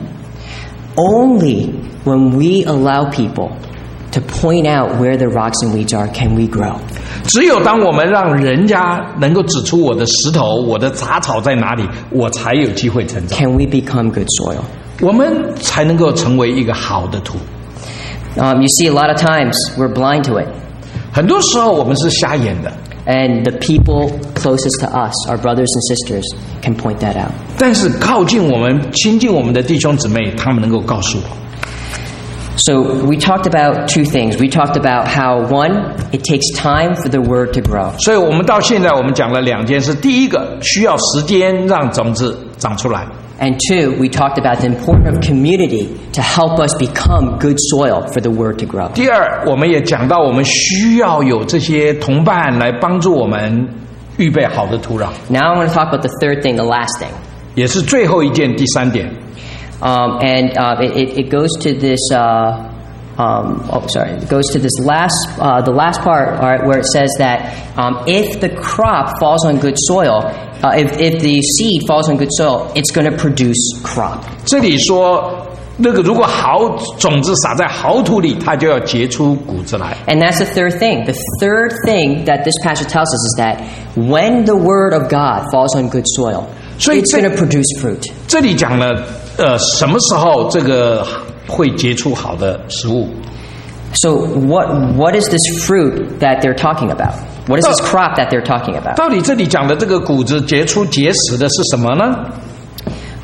Only when we allow people to point out where the rocks and weeds are can we grow. 只有当我们让人家能够指出我的石头、我的杂草在哪里，我才有机会成长， Can we become good soil? 我们才能够成为一个好的土。 Um, you see, a lot of times we're blind to it. 很多时候我们是瞎眼的， And the people closest to us, our brothers and sisters, can point that out. 但是靠近我们、亲近我们的弟兄姊妹，他们能够告诉我。 So we talked about two things. We talked about how, one, it takes time for the word to grow. 所以我们到现在我们讲了两件事：第一个，需要时间让种子长出来； And two, we talked about the importance of community to help us become good soil for the word to grow. 第二，我们也讲到我们需要有这些同伴来帮助我们预备好的土壤， Now I want to talk about the third thing, the last thing. 也是最后一件，第三点。 Um, and uh, it, it goes to this. Uh, um, oh, sorry. It goes to this last, uh, the last part, all right, where it says that um, if the crop falls on good soil, uh, if if the seed falls on good soil, it's going to produce crop. 这里说，那个如果好种子撒在好土里，它就要结出谷子来。 And that's the third thing. The third thing that this passage tells us is that when the word of God falls on good soil, So it's it's- going to produce fruit. 这里讲了，呃，什么时候这个会结出好的食物？ So what what is this fruit that they're talking about? What is this crop that they're talking about? 到底这里讲的这个谷子结出结实的是什么呢？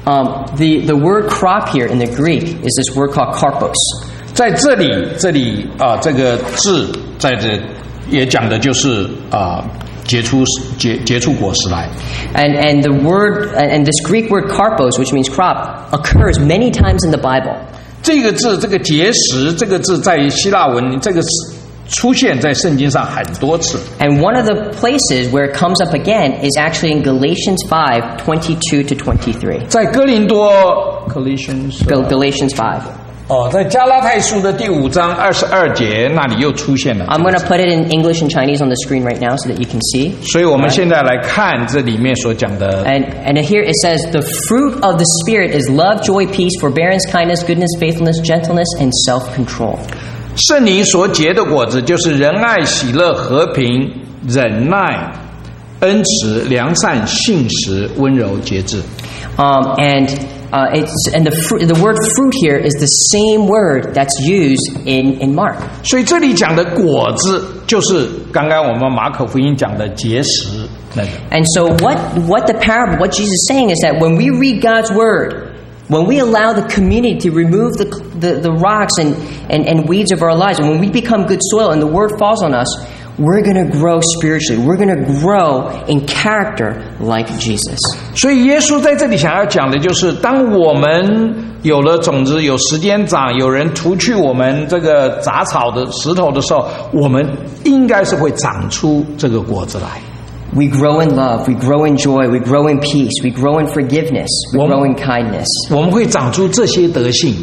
Um, the, the word crop here in the Greek is this word called karpos. 在这里，这里啊，这个字在这也讲的就是啊，结出结结出果实来。 And and the word and this Greek word karpos, which means crop, occurs many times in the Bible. 这个字，这个结实，这个字在希腊文这个出现在圣经上很多次。 And one of the places where it comes up again is actually in Galatians five twenty-two to twenty-three. 在哥林多 Galatians Galatians five. 哦，在加拉太书的第五章二十二节那里又出现了。 I'm going to put it in English and Chinese on the screen right now so that you can see. 所以我们现在来看这里面所讲的。 And and here it says the fruit of the Spirit is love, joy, peace, forbearance, kindness, goodness, faithfulness, gentleness, and self-control. 圣灵所结的果子就是仁爱、喜乐、和平、忍耐、恩慈、良善、信实、温柔、节制。 Um, and uh, it's and the fruit, the word fruit here is the same word that's used in in Mark. 所以这里讲的果子就是刚刚我们马可福音讲的结实那个。 And so what what the parable, what Jesus is saying is that when we read God's word, when we allow the community to remove the the, the rocks and, and, and weeds of our lives, and when we become good soil and the word falls on us, we're going to grow spiritually. We're going to grow in character like Jesus. 所以耶稣在这里想要讲的就是，当我们有了种子，有时间长，有人除去我们这个杂草的石头的时候，我们应该是会长出这个果子来。 We grow in love, we grow in joy, we grow in peace, we grow in forgiveness, we grow in kindness. 我们会长出这些德性。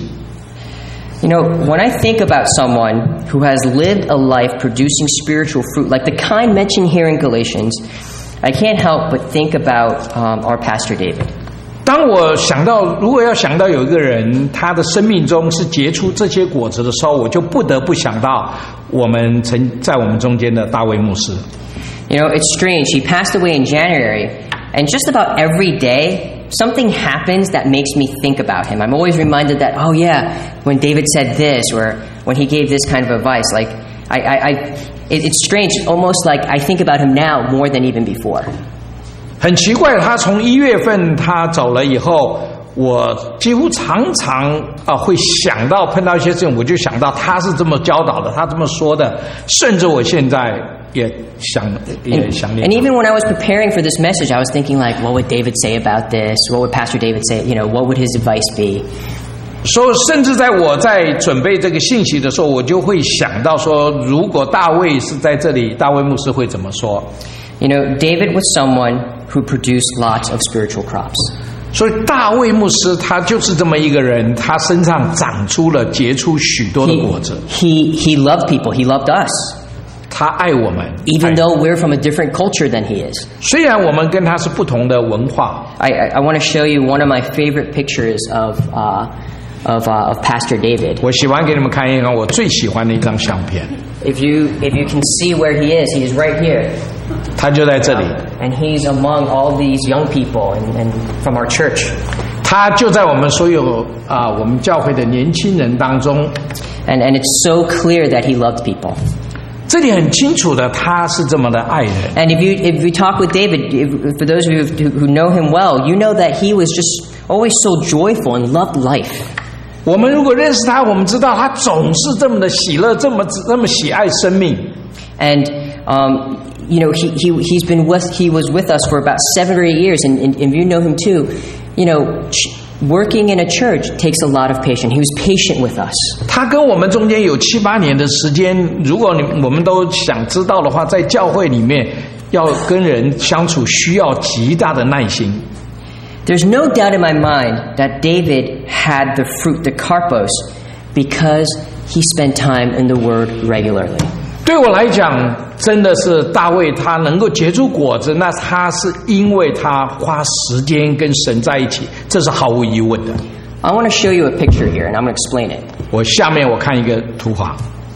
You know, when I think about someone who has lived a life producing spiritual fruit, like the kind mentioned here in Galatians, I can't help but think about um, our Pastor David. 当我想到，如果要想到有一个人，他的生命中是结出这些果子的时候，我就不得不想到我们曾在我们中间的大卫牧师。 You know, it's strange. He passed away in January, and just about every day, something happens that makes me think about him. I'm always reminded that, oh yeah, when David said this, or when he gave this kind of advice, like, I, I, I it, it's strange, almost like I think about him now more than even before. 很奇怪，他从一月份他走了以后，我几乎常常啊会想到碰到一些事情，我就想到他是这么教导的，他这么说的，甚至我现在也想也想念。 And even when I was preparing for this message, I was thinking like, what would David say about this? What would Pastor David say? You know, what would his advice be? 所以，甚至在我在准备这个信息的时候，我就会想到说，如果大卫是在这里，大卫牧师会怎么说？ You know, David was someone who produced lots of spiritual crops. 所以大卫牧师他就是这么一个人，他身上长出了结出许多的果子。 He, he, he loved people. He loved us. 他爱我们 Even though we're from a different culture than he is. 虽然我们跟他是不同的文化。 I, I, I want to show you one of my favorite pictures of, uh, of, uh, of Pastor David. 我喜欢给你们看一张我最喜欢的一张相片。 If you, if you can see where he is, he is right here. 他就在这里。 And he's among all these young people and, and from our church. 他就在我们所有啊、呃、我们教会的年轻人当中。 And, and it's so clear that he loved people. 这里很清楚的，他是这么的爱人。 And if you if you talk with David, if, for those of you who, who know him well, you know that he was just always so joyful and loved life. 我们如果认识他，我们知道他总是这么的喜乐，这么这么喜爱生命。 And um, you know, he he he's been with he was with us for about seven or eight years, and, and, and you know him too. You know, working in a church takes a lot of patience. He was patient with us. 他跟我们中间有七八年的时间，如果你我们都想知道的话，在教会里面要跟人相处，需要极大的耐心。 There's no doubt in my mind that David had the fruit, the karpos, because he spent time in the Word regularly. 对我来讲，真的是大卫他能够结出果子，那他是因为他花时间跟神在一起，这是毫无疑问的。 I want to show you a picture here, and I'm going to explain it. 我下面我看一个图画。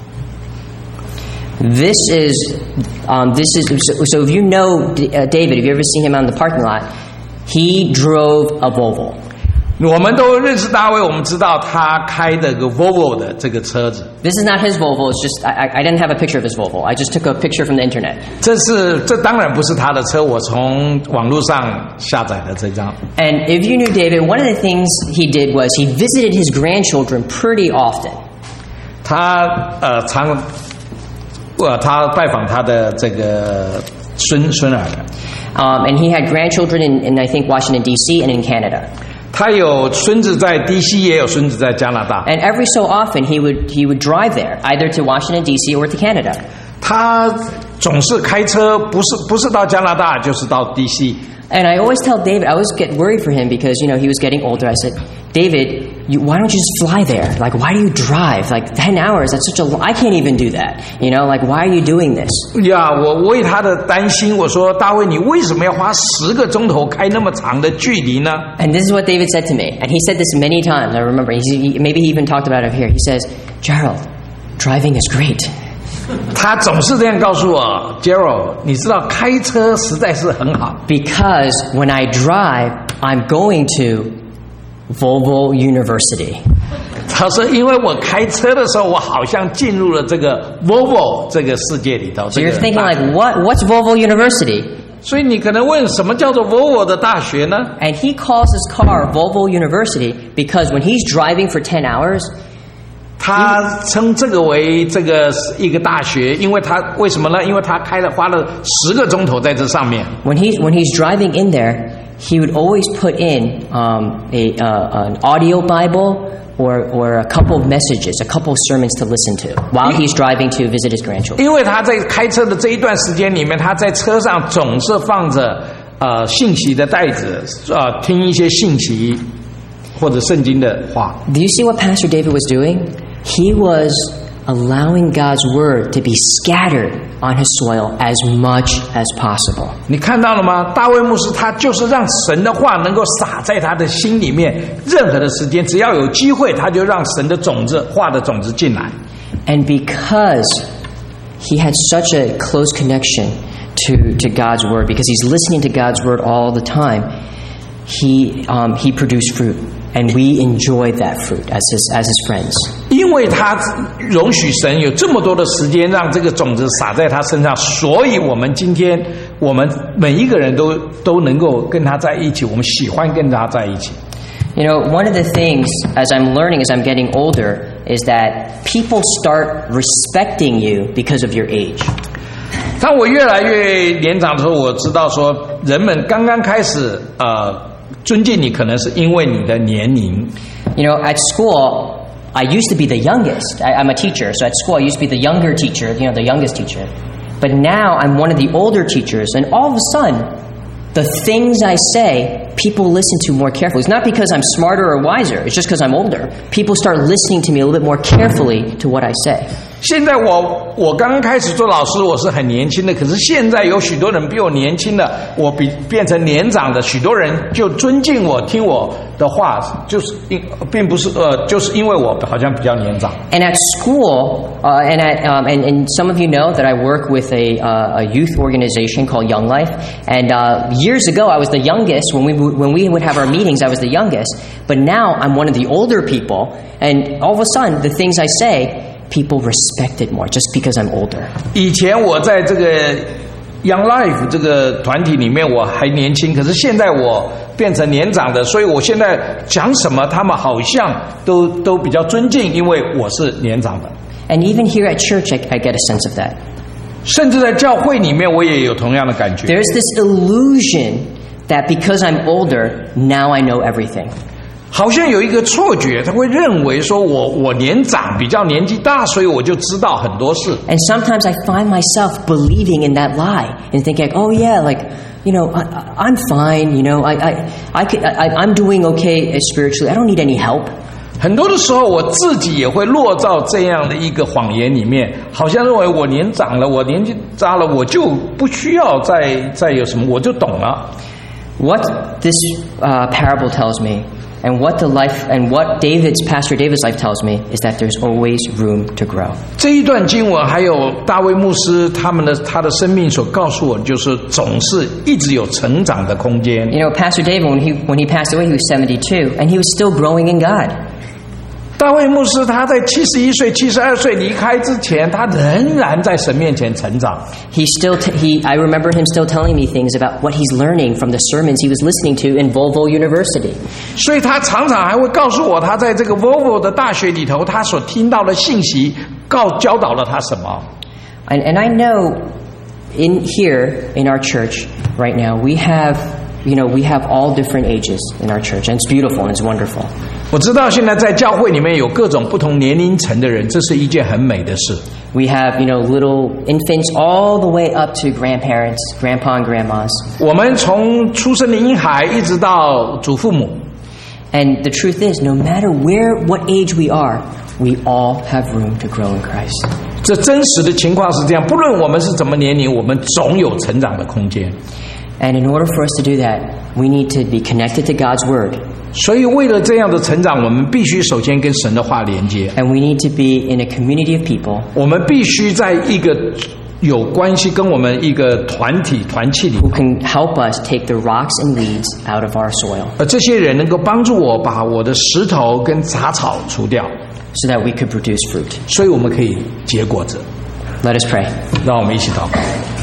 This is, um, this is so, so. If you know uh, David, if you ever seen him out in the parking lot, he drove a Volvo. 我们都认识大卫，我们知道他开的个 Volvo 的这个车子。 This is not his Volvo. It's just I, I didn't have a picture of his Volvo. I just took a picture from the internet. 这是这当然不是他的车，我从网络上下载的这张。 And if you knew David, one of the things he did was he visited his grandchildren pretty often. 他呃常呃他拜访他的这个孙孙儿。 Um, and he had grandchildren in, in I think Washington D C and in Canada. 他有孙子在 D C， 也有孙子在加拿大。 And every so often he would he would drive there, either to Washington D C or to Canada. 他总是开车，不是不是到加拿大，就是到 D C。 And I always tell David, I always get worried for him because you know he was getting older. I said, David, you, why don't you just fly there? Like, why do you drive? Like ten hours? That's such a I can't even do that. You know, like why are you doing this? 呀，我为他的担心，我说大卫，你为什么要花十个钟头开那么长的距离呢 And this is what David said to me, and he said this many times. I remember. He, he, maybe he even talked about it here. He says, Gerald, driving is great. 他总是这样告诉我 ，Gerald， 你知道开车实在是很好。 Because when I drive, I'm going to Volvo University. 他说，因为我开车的时候，我好像进入了这个 Volvo 这个世界里头。 So you're thinking like, what? What's Volvo University? 所以你可能问，什么叫做 Volvo 的大学呢 And he calls his car Volvo University because when he's driving for ten hours, 他称这个为这个一个大学，因为他为什么呢？因为他开了花了十个钟头在这上面。 when he's when he's driving in there, he would always put in um, a uh, an audio Bible or or a couple of messages, a couple of sermons to listen to while he's driving to visit his grandchildren. 因为他在开车的这一段时间里面，他在车上总是放着呃信息的袋子，呃听一些信息或者圣经的话。 Do you see what Pastor David was doing? He was allowing God's word to be scattered on his soil as much as possible. 你看到了吗？大卫牧师他就是让神的话能够撒在他的心里面，任何的时间，只要有机会，他就让神的种子、话的种子进来。 And because he had such a close connection to, to God's word, because he's listening to God's word all the time, he um, he produced fruit. And we enjoyed that fruit as his as his friends. 因为他容许神有这么多的时间让这个种子撒在他身上，所以我们今天我们每一个人都都能够跟他在一起，我们喜欢跟他在一起。 You know, one of the things as I'm learning as I'm getting older is that people start respecting you because of your age. 当我越来越年长的时候，我知道说人们刚刚开始呃。尊敬你可能是因为你的年龄。 You know, at school, I used to be the youngest. I, I'm a teacher, so at school I used to be the younger teacher, you know, the youngest teacher. But now I'm one of the older teachers, and all of a sudden, the things I say, people listen to more carefully. It's not because I'm smarter or wiser. It's just because I'm older. People start listening to me a little bit more carefully to what I say. 现在我我刚刚开始做老师，我是很年轻的，可是现在有许多人比我年轻的，我比变成年长的，许多人就尊敬我，听我的话，就是因并不是呃，就是因为我好像比较年长。 And at school, uh, and at um, and, and some of you know that I work with a uh, a youth organization called Young Life. And uh, years ago, I was the youngest when we would, when we would have our meetings. I was the youngest, but now I'm one of the older people, and all of a sudden, the things I say, people respect it more just because I'm older. 以前我在这个 Young Life 这个团体里面我还年轻，可是现在我变成年长的，所以我现在讲什么他们好像都都比较尊敬，因为我是年长的。 And even here at church, I, I get a sense of that. 甚至在教会里面我也有同样的感觉。 There's this illusion that because I'm older, now I know everything. 好像有一个错觉，他会认为说我我年长比较年纪大，所以我就知道很多事。 And sometimes I find myself believing in that lie and thinking, oh yeah, like, you know, I, I'm fine, you know, I, I, I, could, I, I'm doing okay spiritually. I don't need any help. 很多的时候我自己也会落到这样的一个谎言里面，好像认为我年长了，我年纪大了，我就不需要再再有什么，我就懂了。 What this uh, parable tells me, and what the life, and what David's Pastor David's life tells me, is that there's always room to grow. 这一段经文还有大卫牧师他们的他的生命所告诉我，就是总是一直有成长的空间。 You know, Pastor David, when he when he passed away, he was seventy-two, and he was still growing in God. 大卫牧师他在七十一岁、七十二岁离开之前，他仍然在神面前成长。 He still t- he I remember him still telling me things about what he's learning from the sermons he was listening to in Volvo University. 所以他常常还会告诉我，他在这个 Volvo 的大学里头，他所听到的信息，告教导了他什么。 And and I know in here in our church right now we have you know we have all different ages in our church, and it's beautiful and it's wonderful. 我知道现在在教会里面有各种不同年龄层的人，这是一件很美的事。 We have, you know, little infants all the way up to grandparents, grandpa and grandmas. 我们从出生的婴孩一直到祖父母。 And the truth is, no matter where, what age we are, we all have room to grow in Christ. 这真实的情况是这样，不论我们是怎么年龄，我们总有成长的空间。 And in order for us to do that, we need to be connected to God's Word. 所以为了这样的成长，我们必须首先跟神的话连接。 And we need to be in a community of people. 我们必须在一个有关系跟我们一个团体团契里 who can help us take the rocks and weeds out of our soil. 而这些人能够帮助我把我的石头跟杂草除掉， so that we could produce fruit. 所以我们可以结果子。 Let us pray. 让我们一起祷告。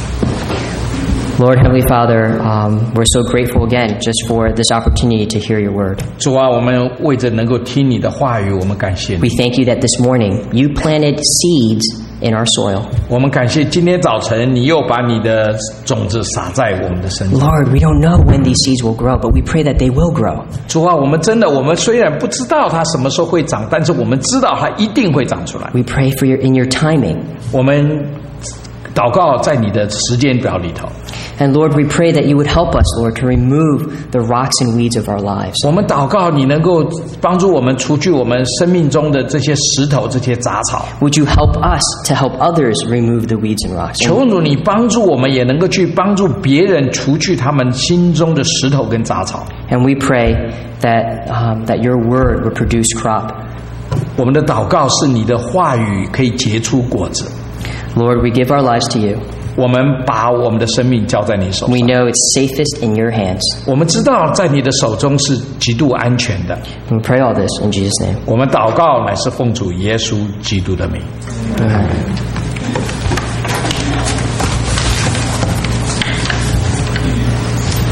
Lord, Heavenly Father, um, we're so grateful again just for this opportunity to hear your word. 主啊，我们为着能够听你的话语，我们感谢你。 We thank you that this morning you planted seeds in our soil. 我们感谢今天早晨你又把你的种子撒在我们的身上。 Lord, we don't know when these seeds will grow, but we pray that they will grow. 主啊，我们真的，我们虽然不知道它什么时候会长，但是我们知道它一定会长出来。 We pray for your in your timing. 我们祷告在你的时间表里头。 And Lord, we pray that you would help us, Lord, to remove the rocks and weeds of our lives. 我们祷告你能够帮助我们除去我们生命中的这些石头、这些杂草。 Would you help us to help others remove the weeds and rocks? 求主你帮助我们，也能够去帮助别人除去他们心中的石头跟杂草。 And we pray that um, that your word would produce crop. 我们的祷告是你的话语可以结出果子。 Lord, we give our lives to you. 我们把我们的生命交在你手上。 We know it's safest in your hands. 我们知道在你的手中是极度安全的。 We pray all this in Jesus' name. 我们祷告乃是奉主耶稣基督的名。 Amen.